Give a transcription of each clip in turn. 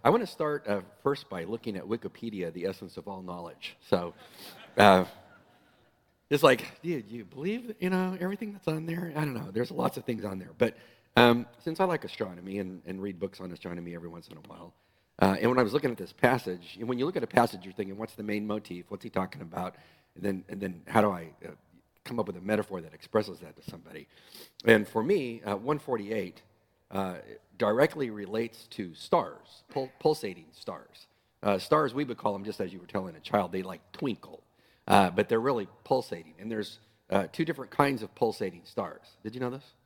I want to start first by looking at Wikipedia, the essence of all knowledge. So, uh, it's like, do you believe, everything that's on there? I don't know. There's lots of things on there. But since I like astronomy and read books on astronomy every once in a while, and when I was looking at this passage, and when you look at a passage, you're thinking, what's the main motif? What's he talking about? And then how do I come up with a metaphor that expresses that to somebody? And for me, 148 directly relates to stars, pulsating stars. Stars, we would call them, just as you were telling a child, they like twinkle. But they're really pulsating. And there's two different kinds of pulsating stars. Did you know this?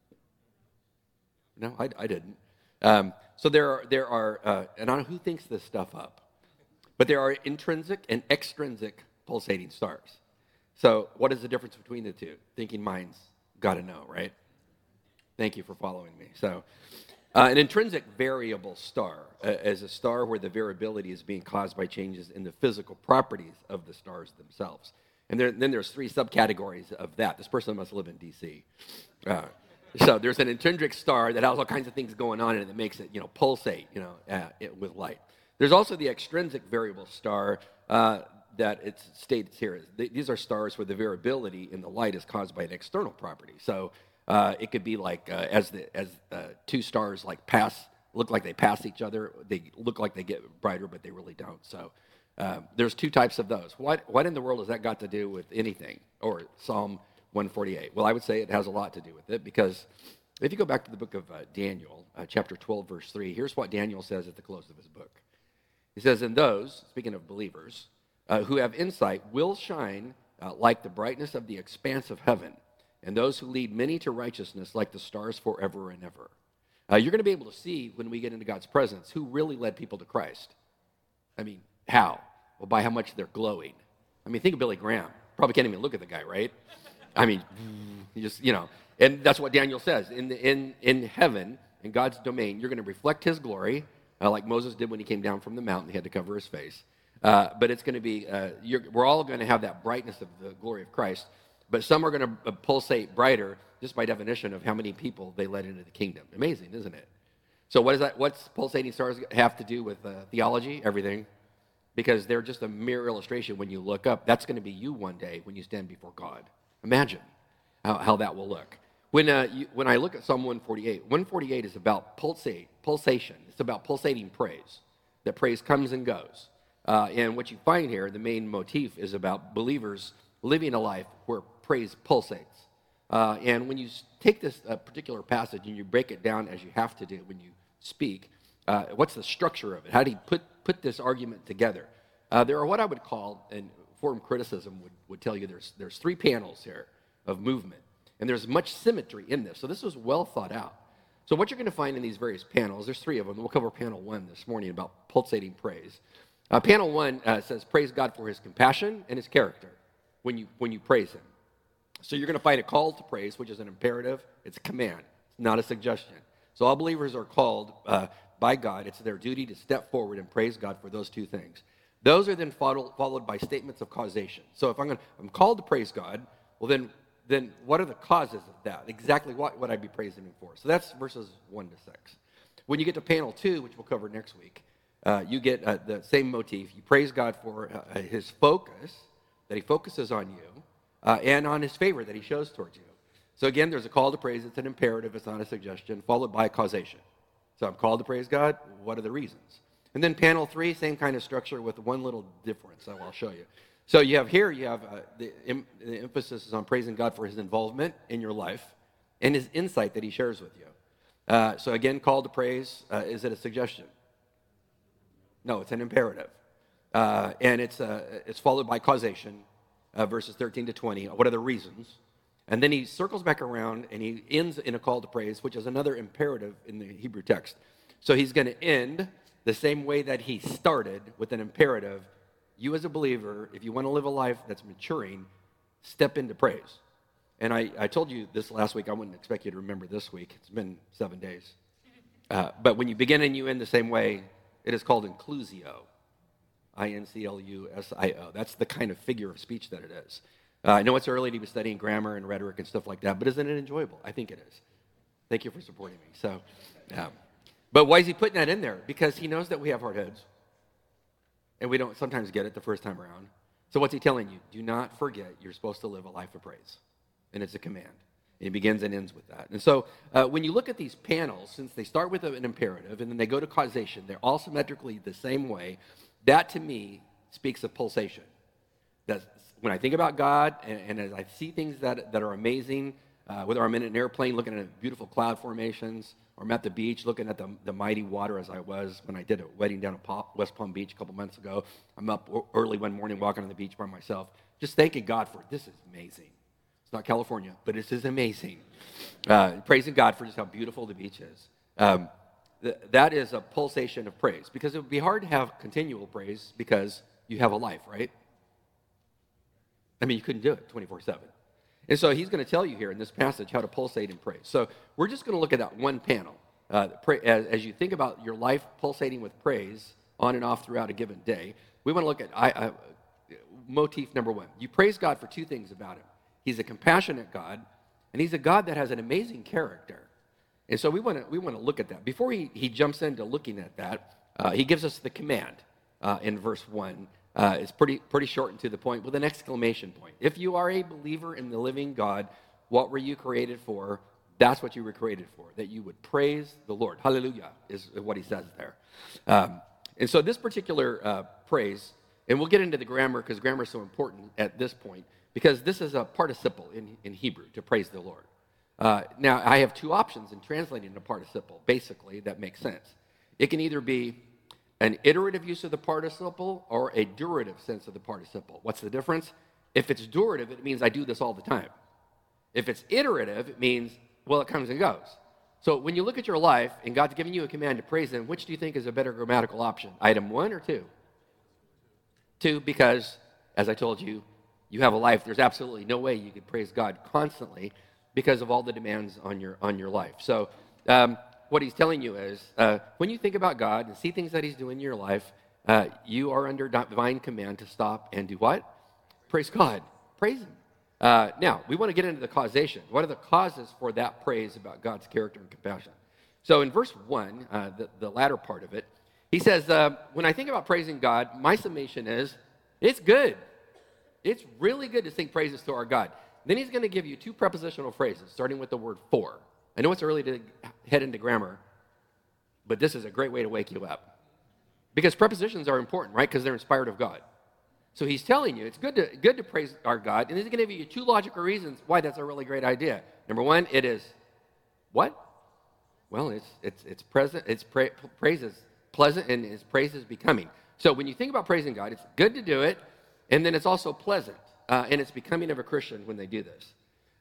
No, I didn't. So there are and I don't know who thinks this stuff up, but there are intrinsic and extrinsic pulsating stars. So what is the difference between the two? Thinking minds got to know, right? Thank you for following me. So an intrinsic variable star is a star where the variability is being caused by changes in the physical properties of the stars themselves. And then there's three subcategories of that. This person must live in D.C. So there's an intrinsic star that has all kinds of things going on in it that makes it, pulsate, with light. There's also the extrinsic variable star that it states here. These are stars where the variability in the light is caused by an external property. So it could be like as two stars look like they pass each other, they look like they get brighter, but they really don't. So there's two types of those. What in the world has that got to do with anything or Psalm 148? Well, I would say it has a lot to do with it, because if you go back to the book of Daniel, chapter 12, verse 3, here's what Daniel says at the close of his book. He says, "And those," speaking of believers, "who have insight will shine like the brightness of the expanse of heaven, and those who lead many to righteousness like the stars forever and ever." You're going to be able to see when we get into God's presence who really led people to Christ. I mean, how? Well, by how much they're glowing. I mean, think of Billy Graham. Probably can't even look at the guy, right? I mean, you just, and that's what Daniel says. In heaven, in God's domain, you're going to reflect his glory, like Moses did when he came down from the mountain. He had to cover his face. But it's going to be, we're all going to have that brightness of the glory of Christ. But some are going to pulsate brighter just by definition of how many people they led into the kingdom. Amazing, isn't it? So what is that? What's pulsating stars have to do with theology? Everything. Because they're just a mere illustration. When you look up, that's going to be you one day when you stand before God. Imagine how that will look. When I look at Psalm 148 is about pulsation. It's about pulsating praise. That praise comes and goes. And what you find here, the main motif, is about believers living a life where praise pulsates. And when you take this particular passage and you break it down as you have to do when you speak, what's the structure of it? How do you put this argument together? There are what I would call, and Forum Criticism would tell you, there's three panels here of movement. And there's much symmetry in this. So this was well thought out. So what you're going to find in these various panels, there's three of them. We'll cover panel 1 this morning about pulsating praise. Panel 1 says, praise God for his compassion and his character when you praise him. So you're going to find a call to praise, which is an imperative. It's a command. It's not a suggestion. So all believers are called by God. It's their duty to step forward and praise God for those two things. Those are then followed by statements of causation. So if I'm called to praise God, well then what are the causes of that? Exactly what would I be praising him for? So that's verses 1 to 6. When you get to panel 2, which we'll cover next week, you get the same motif. You praise God for his focus, that he focuses on you, and on his favor that he shows towards you. So again, there's a call to praise. It's an imperative. It's not a suggestion, followed by causation. So I'm called to praise God. What are the reasons? And then panel 3, same kind of structure with one little difference that I'll show you. So you have the emphasis is on praising God for his involvement in your life and his insight that he shares with you. So again, call to praise, is it a suggestion? No, it's an imperative. And it's followed by causation, verses 13 to 20. What are the reasons? And then he circles back around and he ends in a call to praise, which is another imperative in the Hebrew text. So he's going to end the same way that he started, with an imperative. You as a believer, if you want to live a life that's maturing, step into praise. And I told you this last week. I wouldn't expect you to remember this week. It's been 7 days. But when you begin and you end the same way, it is called inclusio. I-N-C-L-U-S-I-O. That's the kind of figure of speech that it is. I know it's early to be studying grammar and rhetoric and stuff like that, but isn't it enjoyable? I think it is. Thank you for supporting me. But why is he putting that in there? Because he knows that we have hard heads. And we don't sometimes get it the first time around. So what's he telling you? Do not forget you're supposed to live a life of praise. And it's a command. And it begins and ends with that. And so when you look at these panels, since they start with an imperative and then they go to causation, they're all symmetrically the same way. That, to me, speaks of pulsation. That's, when I think about God and as I see things that are amazing, whether I'm in an airplane looking at beautiful cloud formations, or I'm at the beach looking at the mighty water as I was when I did a wedding down at West Palm Beach a couple months ago. I'm up early one morning walking on the beach by myself, just thanking God for this is amazing. It's not California, but this is amazing. Praising God for just how beautiful the beach is. That is a pulsation of praise, because it would be hard to have continual praise because you have a life, right? I mean, you couldn't do it 24/7. And so he's going to tell you here in this passage how to pulsate in praise. So we're just going to look at that one panel. As you think about your life pulsating with praise on and off throughout a given day, we want to look at motif number one. You praise God for two things about him. He's a compassionate God, and he's a God that has an amazing character. And so we want to look at that. Before he jumps into looking at that, he gives us the command in verse 1. It's pretty short and to the point with an exclamation point. If you are a believer in the living God, what were you created for? That's what you were created for, that you would praise the Lord. Hallelujah is what he says there. And so this particular praise, and we'll get into the grammar because grammar is so important at this point, because this is a participle in Hebrew, to praise the Lord. Now, I have two options in translating a participle, basically, that makes sense. It can either be an iterative use of the participle or a durative sense of the participle. What's the difference? If it's durative, it means I do this all the time. If it's iterative, it means, well, it comes and goes. So when you look at your life and God's giving you a command to praise him, which do you think is a better grammatical option? Item 1 or 2? 2, because, as I told you, you have a life. There's absolutely no way you could praise God constantly because of all the demands on your life. So what he's telling you is, when you think about God and see things that he's doing in your life, you are under divine command to stop and do what? Praise God. Praise him. Now, we want to get into the causation. What are the causes for that praise about God's character and compassion? So in verse 1, the latter part of it, he says, when I think about praising God, my summation is, it's good. It's really good to sing praises to our God. Then he's going to give you two prepositional phrases, starting with the word for. I know it's early to head into grammar, but this is a great way to wake you up. Because prepositions are important, right? Because they're inspired of God. So he's telling you it's good to praise our God, and he's going to give you two logical reasons why that's a really great idea. Number one, it is what? Well, it's present. Praise is pleasant, and his praise is becoming. So when you think about praising God, it's good to do it, and then it's also pleasant, and it's becoming of a Christian when they do this.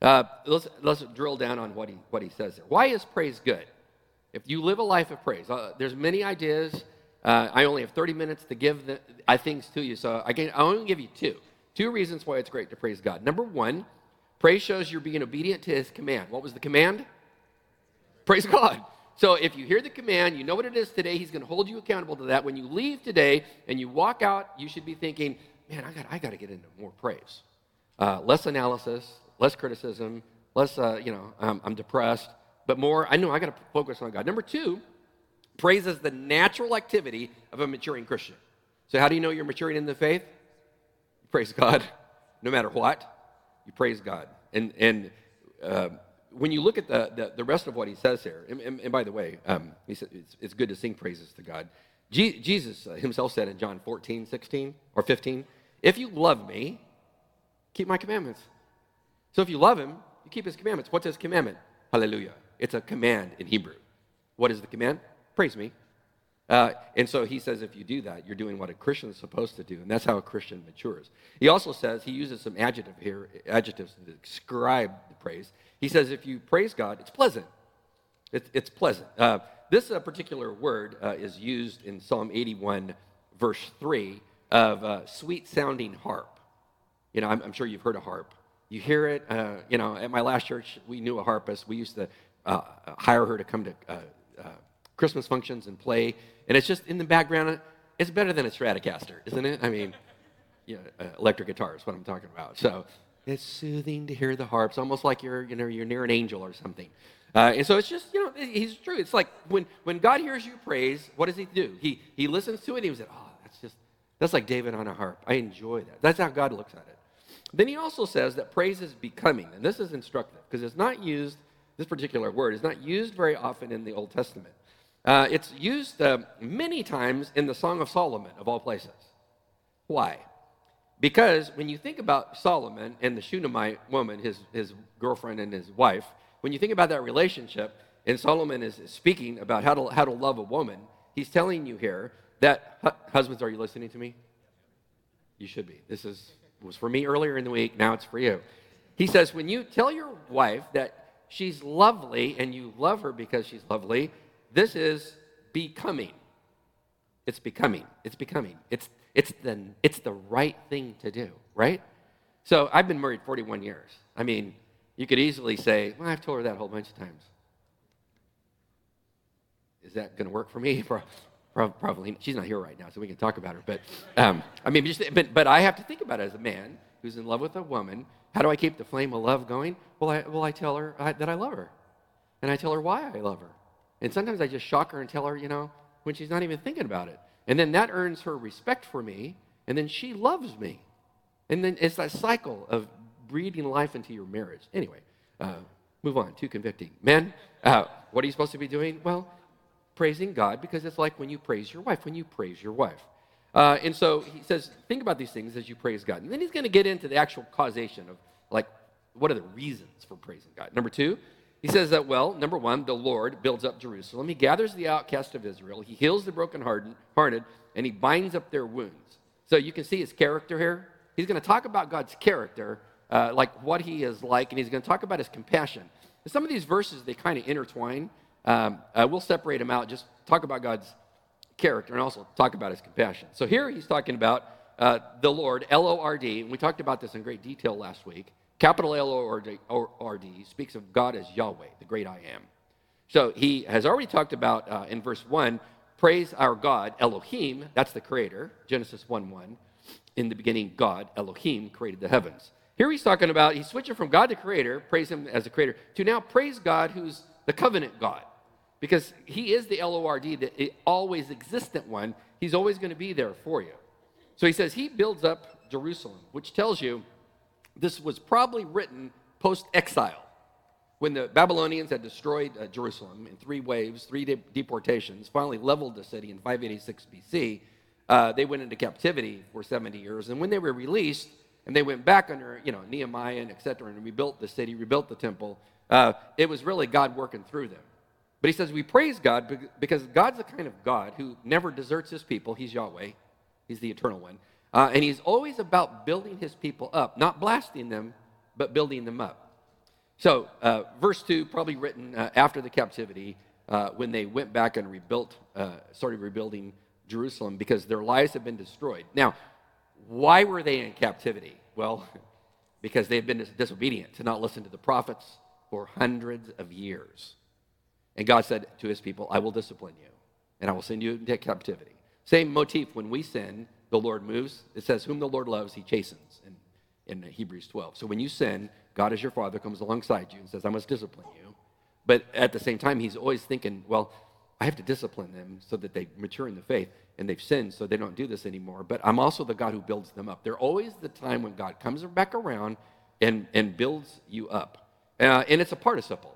Let's drill down on what he says there. Why is praise good? If you live a life of praise, there's many ideas. I only have 30 minutes to give things to you, so I only give you two reasons why it's great to praise God. Number one, praise shows you're being obedient to his command. What was the command? Praise God. So if you hear the command, you know what it is today, he's going to hold you accountable to that. When you leave today and you walk out, you should be thinking, man, I got to get into more praise. Less analysis, less criticism, less, I'm depressed, but more, I know I got to focus on God. Number two, praise is the natural activity of a maturing Christian. So how do you know you're maturing in the faith? You praise God. No matter what, you praise God. And when you look at the rest of what he says here, and by the way, he said it's good to sing praises to God. Jesus himself said in John 14:16 or 15, if you love me, keep my commandments. So if you love him, you keep his commandments. What's his commandment? Hallelujah. It's a command in Hebrew. What is the command? Praise me. And so he says if you do that, you're doing what a Christian is supposed to do, and that's how a Christian matures. He also says, he uses some adjectives to describe the praise. He says if you praise God, it's pleasant. It's pleasant. This particular word is used in Psalm 81, verse 3, of sweet-sounding harp. You know, I'm sure you've heard a harp. You hear it, at my last church, we knew a harpist. We used to hire her to come to Christmas functions and play, and it's just in the background. It's better than a Stratocaster, isn't it? I mean, electric guitar is what I'm talking about. So it's soothing to hear the harps, almost like you're near an angel or something. And so it's just, he's true. It's like when God hears you praise, what does he do? He listens to it, and he says, oh, that's like David on a harp. I enjoy that. That's how God looks at it. Then he also says that praise is becoming, and this is instructive because it's not used, this particular word is not used very often in the Old Testament. It's used many times in the Song of Solomon, of all places. Why? Because when you think about Solomon and the Shunammite woman, his girlfriend and his wife, when you think about that relationship, and Solomon is speaking about how to love a woman, he's telling you here that, husbands, are you listening to me? You should be. This was for me earlier in the week, now it's for you. He says, when you tell your wife that she's lovely and you love her because she's lovely, this is becoming. It's becoming. It's becoming. It's the right thing to do, right? So I've been married 41 years. I mean, you could easily say, well, I've told her that a whole bunch of times. Is that going to work for me? Probably. She's not here right now, so we can talk about her. But but I have to think about it as a man who's in love with a woman. How do I keep the flame of love going? Well, I tell her that I love her, and I tell her why I love her. And sometimes I just shock her and tell her, when she's not even thinking about it. And then that earns her respect for me, and then she loves me. And then it's that cycle of breathing life into your marriage. Anyway, move on. Too convicting. Men, what are you supposed to be doing? Well, praising God, because it's like when you praise your wife, And so he says, think about these things as you praise God. And then he's going to get into the actual causation of, like, what are the reasons for praising God? Number two, he says that, well, number one, the Lord builds up Jerusalem. He gathers the outcast of Israel. He heals the brokenhearted, and he binds up their wounds. So you can see his character here. He's going to talk about God's character, like what he is like, and he's going to talk about his compassion. And some of these verses, they kind of intertwine. We'll separate them out, just talk about God's character and also talk about his compassion. So here he's talking about the Lord, L-O-R-D, and we talked about this in great detail last week. Capital L-O-R-D speaks of God as Yahweh, the great I am. So he has already talked about, in verse 1, praise our God, Elohim, that's the creator, Genesis 1:1. In the beginning, God, Elohim, created the heavens. Here he's talking about, he's switching from God the creator, praise him as the creator, to now praise God who's the covenant God. Because he is the L-O-R-D, the always existent one. He's always going to be there for you. So he says he builds up Jerusalem, which tells you this was probably written post-exile. When the Babylonians had destroyed Jerusalem in 3 waves, 3 deportations, finally leveled the city in 586 BC, they went into captivity for 70 years. And when they were released, and they went back under Nehemiah and et cetera, and rebuilt the city, rebuilt the temple, it was really God working through them. But he says we praise God because God's the kind of God who never deserts his people. He's Yahweh. He's the eternal one. And he's always about building his people up, not blasting them, but building them up. So verse 2, probably written after the captivity, when they went back and started rebuilding Jerusalem because their lives had been destroyed. Now, why were they in captivity? Well, because they had been disobedient to not listen to the prophets for hundreds of years. And God said to his people, I will discipline you, and I will send you into captivity. Same motif, when we sin, the Lord moves. It says, whom the Lord loves, he chastens in Hebrews 12. So when you sin, God as your father comes alongside you and says, I must discipline you. But at the same time, he's always thinking, well, I have to discipline them so that they mature in the faith, and they've sinned so they don't do this anymore. But I'm also the God who builds them up. There's always the time when God comes back around and builds you up. And it's a participle.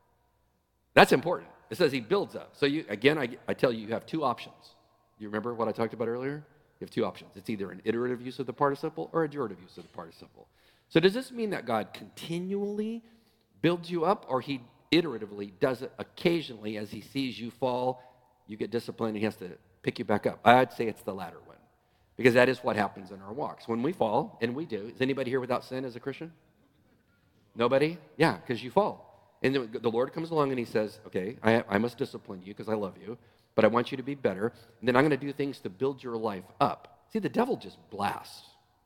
That's important. It says he builds up. So I tell you, you have 2 options. You remember what I talked about earlier? You have 2 options. It's either an iterative use of the participle or a durative use of the participle. So does this mean that God continually builds you up, or he iteratively does it occasionally as he sees you fall, you get disciplined, and he has to pick you back up? I'd say it's the latter one, because that is what happens in our walks. When we fall, and we do, is anybody here without sin as a Christian? Nobody? Yeah, because you fall. And the Lord comes along and he says, okay, I must discipline you because I love you, but I want you to be better. And then I'm going to do things to build your life up. See, the devil just blasts.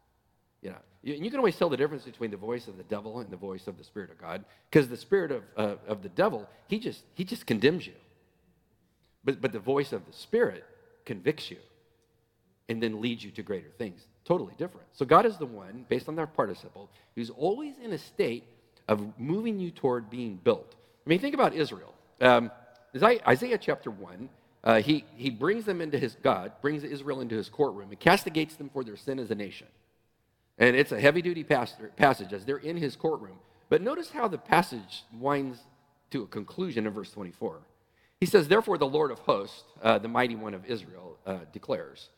You can always tell the difference between the voice of the devil and the voice of the Spirit of God, because the spirit of the devil, he just condemns you. But the voice of the Spirit convicts you and then leads you to greater things. Totally different. So God is the one, based on that participle, who's always in a state of moving you toward being built. I mean, think about Israel. Isaiah chapter 1, he brings them into God brings Israel into his courtroom and castigates them for their sin as a nation. And it's a heavy-duty passage as they're in his courtroom. But notice how the passage winds to a conclusion in verse 24. He says, therefore the Lord of hosts, the mighty one of Israel, declares,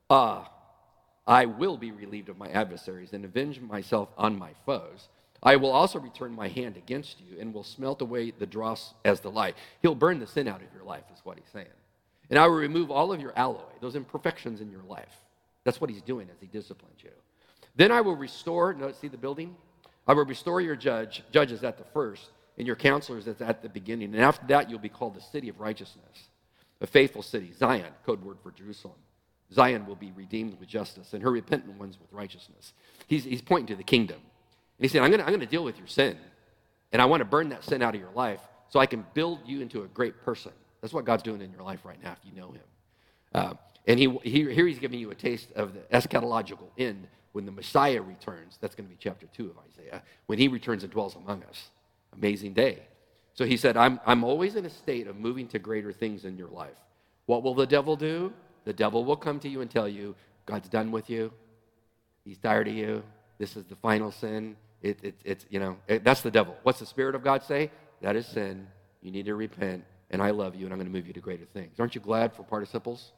I will be relieved of my adversaries and avenge myself on my foes. I will also return my hand against you and will smelt away the dross as the light. He'll burn the sin out of your life, is what he's saying. And I will remove all of your alloy, those imperfections in your life. That's what he's doing as he disciplines you. Then I will restore, see the building? I will restore your judges at the first, and your counselors at the beginning. And after that, you'll be called the city of righteousness, a faithful city, Zion, code word for Jerusalem. Zion will be redeemed with justice, and her repentant ones with righteousness. He's pointing to the kingdom. And he said, I'm going to deal with your sin, and I want to burn that sin out of your life so I can build you into a great person. That's what God's doing in your life right now if you know him. And here he's giving you a taste of the eschatological end when the Messiah returns. That's going to be chapter 2 of Isaiah, when he returns and dwells among us. Amazing day. So he said, I'm always in a state of moving to greater things in your life. What will the devil do? The devil will come to you and tell you, God's done with you. He's tired of you. This is the final sin. That's the devil. What's the Spirit of God say? That is sin. You need to repent, and I love you, and I'm going to move you to greater things. Aren't you glad for participles?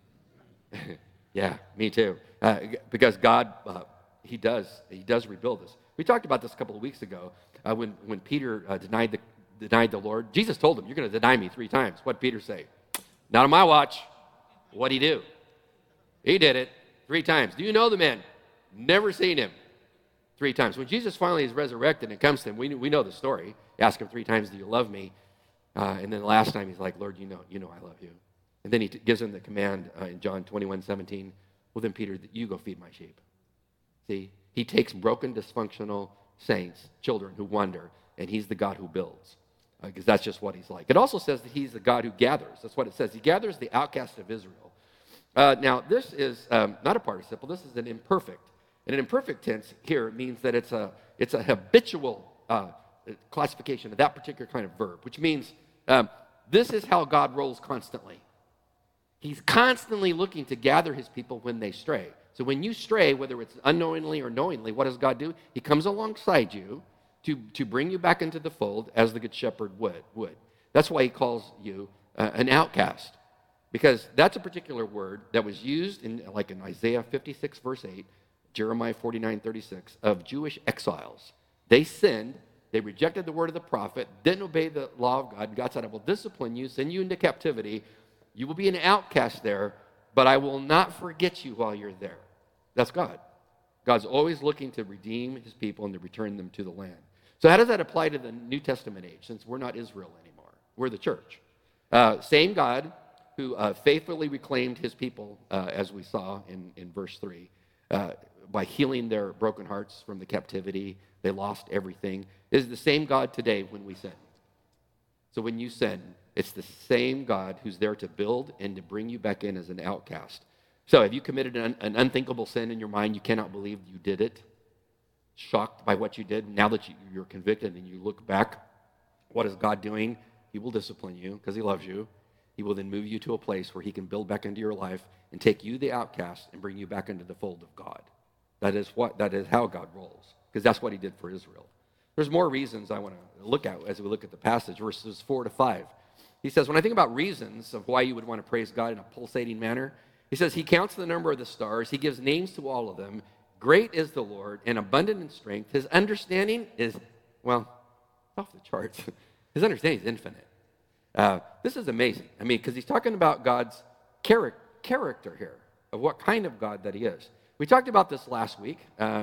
Yeah, me too. Because God, he does rebuild us. We talked about this a couple of weeks ago when Peter denied the Lord. Jesus told him, you're going to deny me 3 times. What did Peter say? Not on my watch. What'd he do? He did it 3 times. Do you know the man? Never seen him 3 times. When Jesus finally is resurrected and comes to him, we know the story. He asked him 3 times, do you love me? And then the last time he's like, Lord, you know I love you. And then he gives him the command in John 21:17. Well, then, Peter, you go feed my sheep. See, he takes broken, dysfunctional saints, children who wander, and he's the God who builds, because that's just what he's like. It also says that he's the God who gathers. That's what it says. He gathers the outcast of Israel. Now, this is not a participle. This is an imperfect. And an imperfect tense here means that it's a habitual classification of that particular kind of verb, which means this is how God rolls constantly. He's constantly looking to gather his people when they stray. So when you stray, whether it's unknowingly or knowingly, what does God do? He comes alongside you to bring you back into the fold as the good shepherd would. That's why he calls you an outcast, because that's a particular word that was used in Isaiah 56, verse 8, Jeremiah 49:36, of Jewish exiles. They sinned. They rejected the word of the prophet, didn't obey the law of God. God said, I will discipline you, send you into captivity. You will be an outcast there, but I will not forget you while you're there. That's God. God's always looking to redeem his people and to return them to the land. So how does that apply to the New Testament age, since we're not Israel anymore? We're the church. Same God who faithfully reclaimed his people, as we saw in verse 3, by healing their broken hearts from the captivity. They lost everything. Is the same God today when we sin. So when you sin, it's the same God who's there to build and to bring you back in as an outcast. So have you committed an unthinkable sin in your mind? You cannot believe you did it. Shocked by what you did. Now that you're convicted and you look back, what is God doing? He will discipline you because he loves you. He will then move you to a place where he can build back into your life and take you, the outcast, and bring you back into the fold of God. That is how God rolls, because that's what he did for Israel. There's more reasons I want to look at as we look at the passage, verses 4-5. He says, when I think about reasons of why you would want to praise God in a pulsating manner, he says, he counts the number of the stars. He gives names to all of them. Great is the Lord and abundant in strength. His understanding is, off the charts. His understanding is infinite. This is amazing. I mean, because he's talking about God's character here, of what kind of God that he is. We talked about this last week,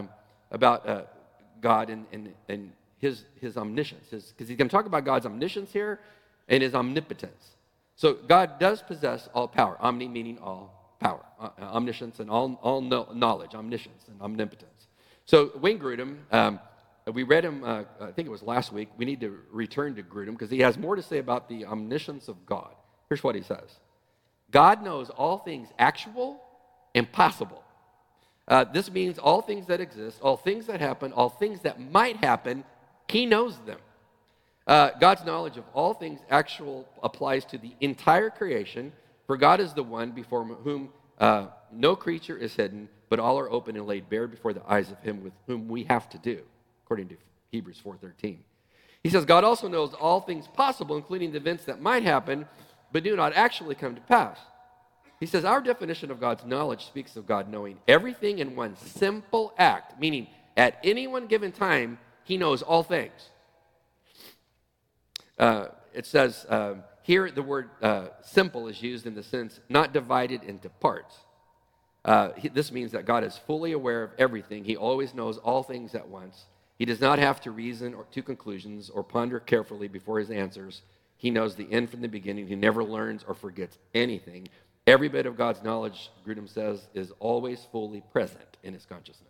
about God and his omniscience, because he's going to talk about God's omniscience here and his omnipotence. So God does possess all power, omni meaning all power, omniscience and all knowledge, omniscience and omnipotence. So Wayne Grudem, we read him, I think it was last week. We need to return to Grudem because he has more to say about the omniscience of God. Here's what he says. God knows all things actual and possible. This means all things that exist, all things that happen, all things that might happen, he knows them. God's knowledge of all things actual applies to the entire creation, for God is the one before whom no creature is hidden, but all are open and laid bare before the eyes of him with whom we have to do, according to Hebrews 4:13. He says, God also knows all things possible, including the events that might happen, but do not actually come to pass. He says, our definition of God's knowledge speaks of God knowing everything in one simple act, meaning at any one given time, he knows all things. It says here the word simple is used in the sense not divided into parts. This means that God is fully aware of everything. He always knows all things at once. He does not have to reason to conclusions or ponder carefully before his answers. He knows the end from the beginning. He never learns or forgets anything. Every bit of God's knowledge, Grudem says, is always fully present in his consciousness.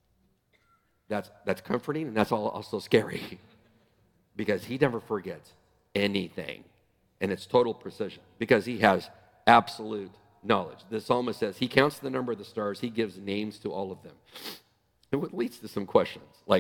That's comforting, and that's also scary because he never forgets anything, and it's total precision because he has absolute knowledge. The psalmist says he counts the number of the stars. He gives names to all of them. It leads to some questions like,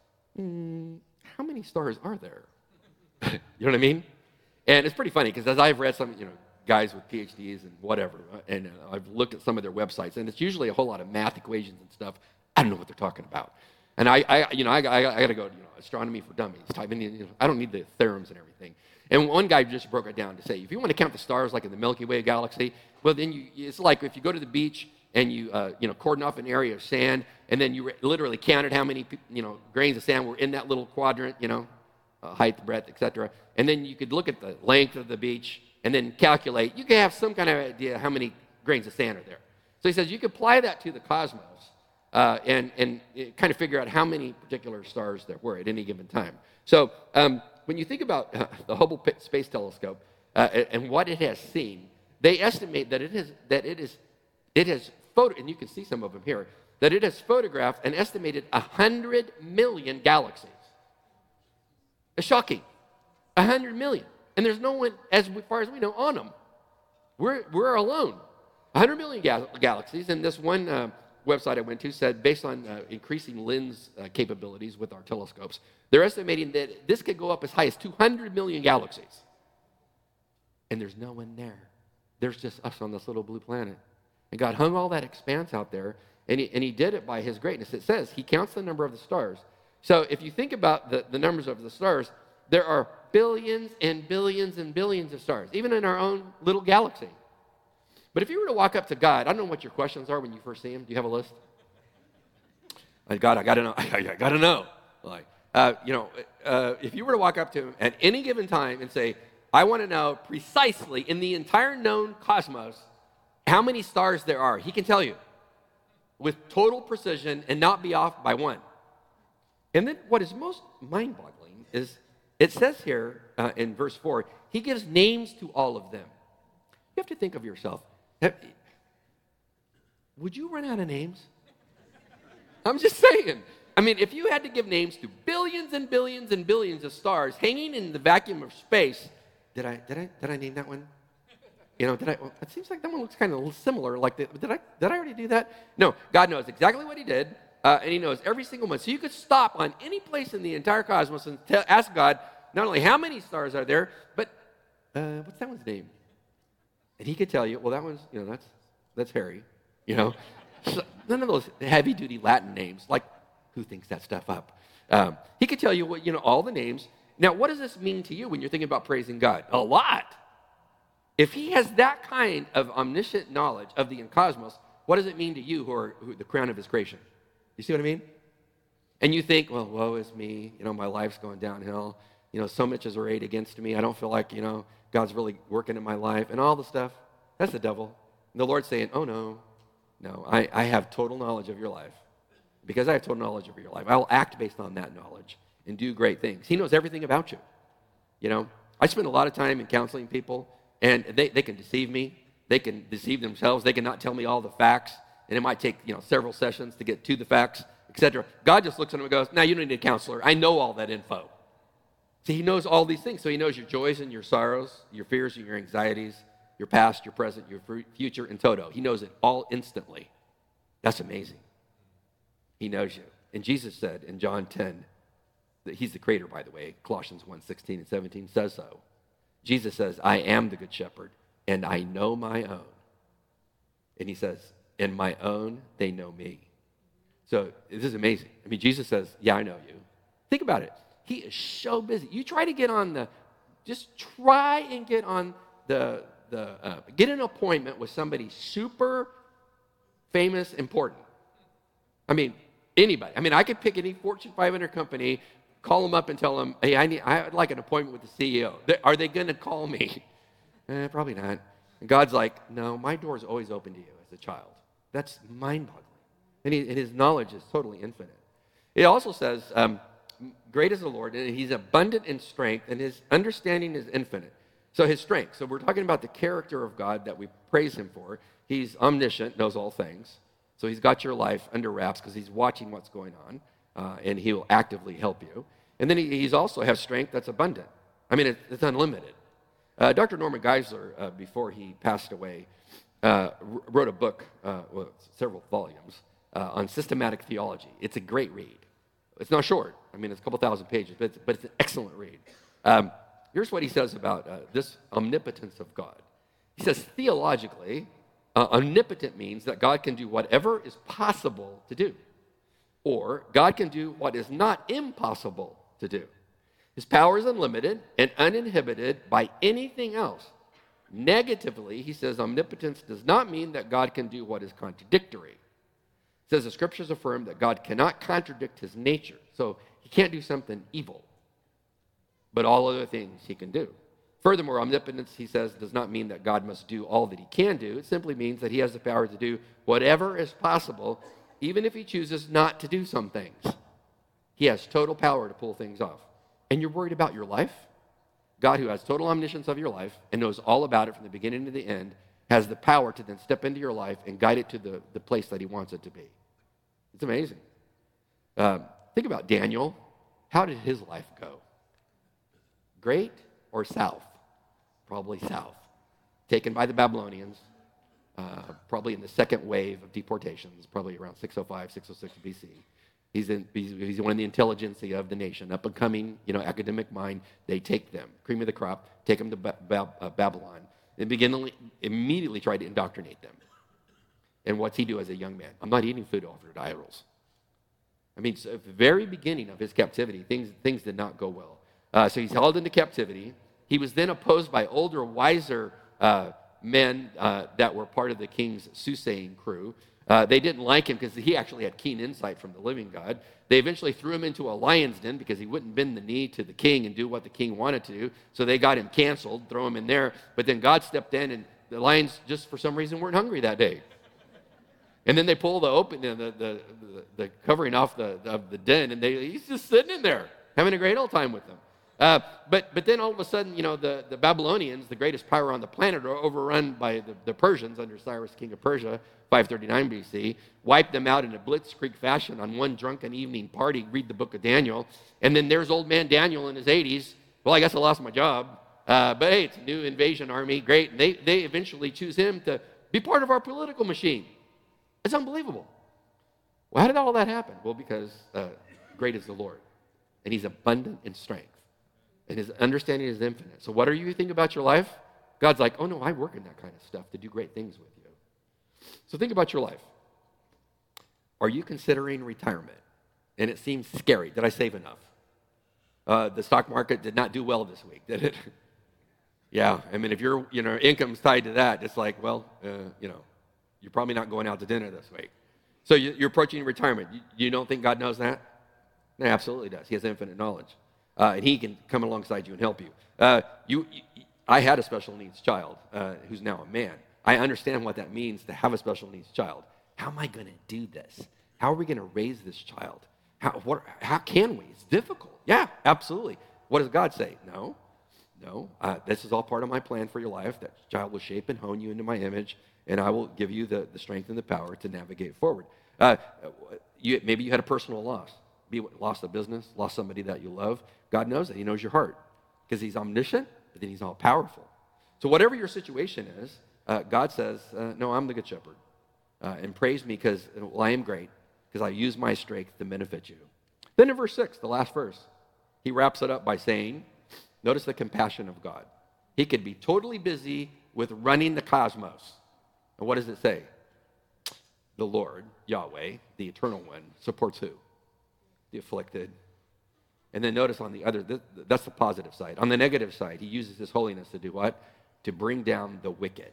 how many stars are there? You know what I mean? And it's pretty funny because as I've read some, guys with PhDs and whatever, and I've looked at some of their websites, and it's usually a whole lot of math equations and stuff. I don't know what they're talking about. And I got to go, astronomy for dummies type in, I don't need the theorems and everything. And one guy just broke it down to say, if you want to count the stars like in the Milky Way galaxy, well, then it's like if you go to the beach and you cordon off an area of sand, and then you literally counted how many, grains of sand were in that little quadrant, height, breadth, etc. And then you could look at the length of the beach and then calculate. You can have some kind of idea how many grains of sand are there. So he says you could apply that to the cosmos and kind of figure out how many particular stars there were at any given time. So when you think about the Hubble Space Telescope and what it has seen, they estimate that it has and you can see some of them here, that it has photographed an estimated 100 million galaxies. It's shocking. 100 million. And there's no one, as far as we know, on them. We're alone. 100 million galaxies, and this one website I went to said, based on increasing lens capabilities with our telescopes, they're estimating that this could go up as high as 200 million galaxies. And there's no one there. There's just us on this little blue planet. And God hung all that expanse out there, and he did it by his greatness. It says he counts the number of the stars. So if you think about the numbers of the stars, there are billions and billions and billions of stars, even in our own little galaxy. But if you were to walk up to God, I don't know what your questions are when you first see him. Do you have a list? Like, God, I got to know. I got to know. Like, if you were to walk up to him at any given time and say, I want to know precisely in the entire known cosmos how many stars there are, he can tell you with total precision and not be off by one. And then what is most mind-boggling is it says here in verse 4, he gives names to all of them. You have to think of yourself. Would you run out of names? I'm just saying. I mean, if you had to give names to billions and billions and billions of stars hanging in the vacuum of space, did I name that one? It seems like that one looks kind of similar. Like, did I already do that? No, God knows exactly what he did, and he knows every single one. So you could stop on any place in the entire cosmos and ask God not only how many stars are there, but what's that one's name? And he could tell you, well, that one's, that's Harry, So none of those heavy-duty Latin names, like who thinks that stuff up? He could tell you, all the names. Now, what does this mean to you when you're thinking about praising God? A lot. If he has that kind of omniscient knowledge of the cosmos, what does it mean to you who are the crown of his creation? You see what I mean? And you think, well, woe is me. My life's going downhill. So much is arrayed against me. I don't feel like, God's really working in my life and all the stuff. That's the devil. And the Lord's saying, oh, no, I have total knowledge of your life. Because I have total knowledge of your life, I will act based on that knowledge and do great things. He knows everything about you. I spend a lot of time in counseling people, and they can deceive me. They can deceive themselves. They can not tell me all the facts, and it might take several sessions to get to the facts, etc. God just looks at them and goes, no, you don't need a counselor. I know all that info. See, he knows all these things. So he knows your joys and your sorrows, your fears and your anxieties, your past, your present, your future in toto. He knows it all instantly. That's amazing. He knows you. And Jesus said in John 10, He's the creator, by the way. Colossians 1:16 and 17 says so. Jesus says, I am the good shepherd, and I know my own. And he says, and my own, they know me. So this is amazing. I mean, Jesus says, yeah, I know you. Think about it. He is so busy. You try to get on get an appointment with somebody super famous, important. I mean, anybody. I mean, I could pick any Fortune 500 company, call them up and tell them, hey, I'd like an appointment with the CEO. Are they going to call me? Probably not. And God's like, no, my door is always open to you as a child. That's mind-boggling. And his knowledge is totally infinite. It also says, great is the Lord, and he's abundant in strength, and his understanding is infinite. So his strength. So we're talking about the character of God that we praise him for. He's omniscient, knows all things. So he's got your life under wraps because he's watching what's going on, and he will actively help you. And then he's also has strength that's abundant. I mean, it's unlimited. Dr. Norman Geisler, before he passed away, wrote a book, several volumes, on systematic theology. It's a great read. It's not short. I mean, it's a couple thousand pages, but it's an excellent read. Here's what he says about this omnipotence of God. He says, theologically, omnipotent means that God can do whatever is possible to do, or God can do what is not impossible to do. His power is unlimited and uninhibited by anything else. Negatively, he says omnipotence does not mean that God can do what is contradictory. He says the scriptures affirm that God cannot contradict his nature, so he can't do something evil, but all other things he can do. Furthermore, omnipotence, he says, does not mean that God must do all that he can do. It simply means that he has the power to do whatever is possible, even if he chooses not to do some things. He has total power to pull things off. And you're worried about your life? God, who has total omniscience of your life and knows all about it from the beginning to the end, has the power to then step into your life and guide it to the place that he wants it to be. It's amazing. Think about Daniel. How did his life go? Great or south? Probably south. Taken by the Babylonians, probably in the second wave of deportations, probably around 605, 606 BC. He's one of the intelligentsia of the nation, up and coming, academic mind. They take them, cream of the crop, take them to Babylon, and immediately try to indoctrinate them. And what's he do as a young man? I'm not eating food offered to idols. I mean, so at the very beginning of his captivity, things did not go well. So he's held into captivity. He was then opposed by older, wiser men that were part of the king's soothsaying crew. They didn't like him because he actually had keen insight from the living God. They eventually threw him into a lion's den because he wouldn't bend the knee to the king and do what the king wanted to do. So they got him canceled, throw him in there. But then God stepped in, and the lions just for some reason weren't hungry that day. And then they pull the covering off of the den, and he's just sitting in there having a great old time with them. But then all of a sudden, the Babylonians, the greatest power on the planet, are overrun by the Persians under Cyrus, king of Persia, 539 BC, wiped them out in a blitzkrieg fashion on one drunken evening party. Read the book of Daniel. And then there's old man Daniel in his 80s. Well, I guess I lost my job. But hey, it's a new invasion army. Great. And they eventually choose him to be part of our political machine. It's unbelievable. Well, how did all that happen? Well, because great is the Lord, and he's abundant in strength, and his understanding is infinite. So whatever you think about your life, God's like, oh no, I work in that kind of stuff to do great things with you. So think about your life. Are you considering retirement? And it seems scary. Did I save enough? The stock market did not do well this week, did it? Yeah, I mean, if your income's tied to that, it's like, well, you're probably not going out to dinner this week. So you're approaching retirement. You don't think God knows that? No, absolutely does. He has infinite knowledge. And he can come alongside you and help you. I had a special needs child who's now a man. I understand what that means to have a special needs child. How am I going to do this? How are we going to raise this child? How can we? It's difficult. Yeah, absolutely. What does God say? No. This is all part of my plan for your life. That child will shape and hone you into my image, and I will give you the strength and the power to navigate forward. Maybe you had a personal loss. Lost a business, lost somebody that you love. God knows that. He knows your heart because he's omniscient, but then he's all powerful. So whatever your situation is, God says, no, I'm the good shepherd. And praise me because I am great, because I use my strength to benefit you. Then in verse 6, the last verse, he wraps it up by saying, notice the compassion of God. He could be totally busy with running the cosmos. And what does it say? The Lord, Yahweh, the Eternal One, supports who? The afflicted. And then notice on the other, that's the positive side. On the negative side, he uses his holiness to do what? To bring down the wicked.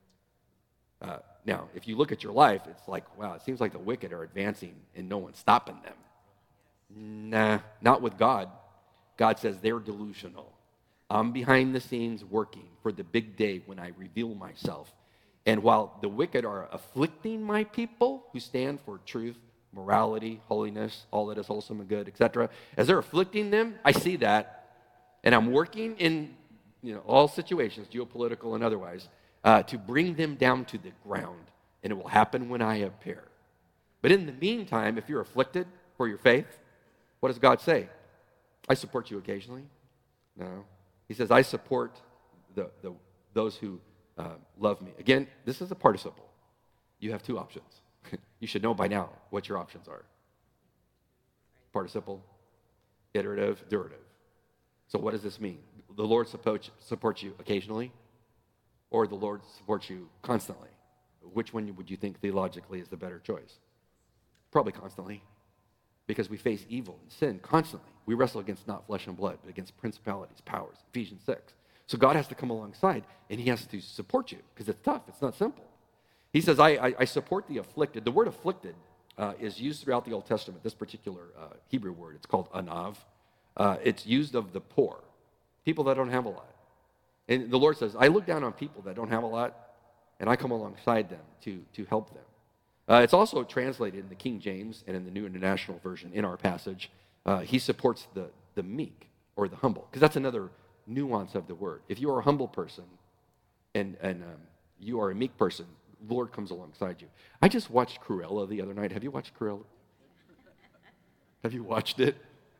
Now, if you look at your life, it's like, wow, it seems like the wicked are advancing and no one's stopping them. Nah, not with God. God says they're delusional. I'm behind the scenes working for the big day when I reveal myself. And while the wicked are afflicting my people who stand for truth, morality, holiness, all that is wholesome and good, etc., as they're afflicting them, I see that, and I'm working in all situations, geopolitical and otherwise, to bring them down to the ground, and it will happen when I appear. But in the meantime, if you're afflicted for your faith, what does God say? I support you occasionally. No. He says, I support those who love me. Again, this is a participle. You have two options. You should know by now what your options are. Participle, iterative, durative. So what does this mean? The Lord supports you occasionally, or the Lord supports you constantly? Which one would you think theologically is the better choice? Probably constantly, because we face evil and sin constantly. We wrestle against not flesh and blood, but against principalities, powers, Ephesians 6. So God has to come alongside, and he has to support you, because it's tough. It's not simple. He says, I support the afflicted. The word afflicted is used throughout the Old Testament, this particular Hebrew word. It's called anav. It's used of the poor, people that don't have a lot. And the Lord says, I look down on people that don't have a lot, and I come alongside them to help them. It's also translated in the King James and in the New International Version in our passage. He supports the meek or the humble, because that's another nuance of the word. If you are a humble person and you are a meek person, the Lord comes alongside you. I just watched Cruella the other night. Have you watched Cruella? Have you watched it?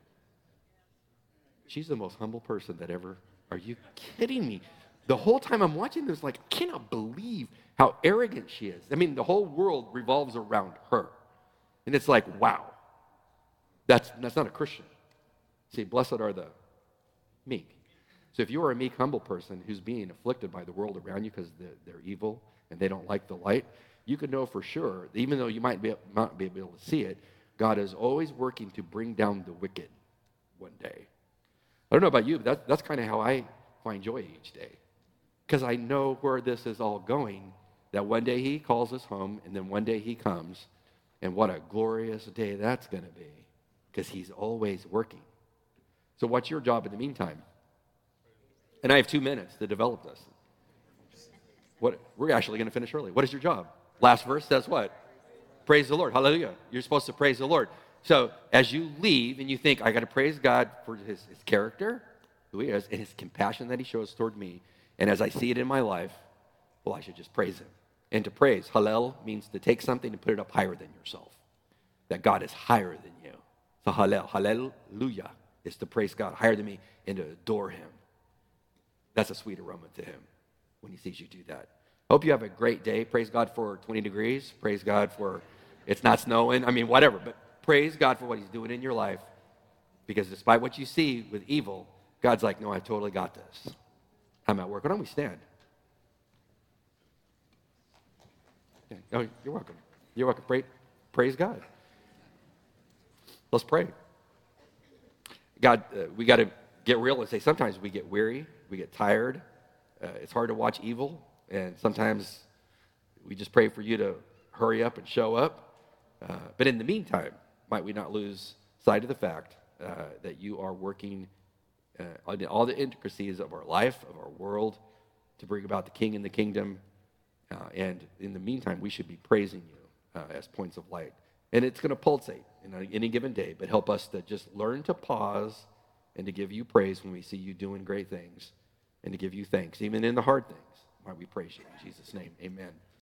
She's the most humble person that ever. Are you kidding me? The whole time I'm watching this, like, I cannot believe how arrogant she is. I mean, the whole world revolves around her. And it's like, wow. That's not a Christian. See, blessed are the meek. So if you are a meek, humble person who's being afflicted by the world around you because they're evil and they don't like the light, you can know for sure, even though you might not be able to see it, God is always working to bring down the wicked one day. I don't know about you, but that's kind of how I find joy each day. Because I know where this is all going, that one day he calls us home, and then one day he comes, and what a glorious day that's going to be, because he's always working. So what's your job in the meantime? And I have 2 minutes to develop this. We're actually going to finish early. What is your job? Last verse says what? Praise the Lord. Hallelujah. You're supposed to praise the Lord. So as you leave and you think, I got to praise God for his character, who he is, and his compassion that he shows toward me, and as I see it in my life, well, I should just praise him. And to praise, hallel, means to take something and put it up higher than yourself. That God is higher than you. So hallel, hallelujah, is to praise God higher than me and to adore him. That's a sweet aroma to him when he sees you do that. Hope you have a great day. Praise God for 20 degrees. Praise God for it's not snowing. I mean, whatever. But praise God for what he's doing in your life. Because despite what you see with evil, God's like, no, I totally got this. I'm at work. Why don't we stand? Okay. Oh, you're welcome. You're welcome. Praise God. Let's pray. God, we got to get real and say sometimes we get weary, we get tired. It's hard to watch evil, and sometimes we just pray for you to hurry up and show up. But in the meantime, might we not lose sight of the fact that you are working on all the intricacies of our life, of our world, to bring about the King and the kingdom. And in the meantime, we should be praising you as points of light. And it's going to pulsate in any given day, but help us to just learn to pause and to give you praise when we see you doing great things, and to give you thanks, even in the hard things. Why we praise you in Jesus' name. Amen.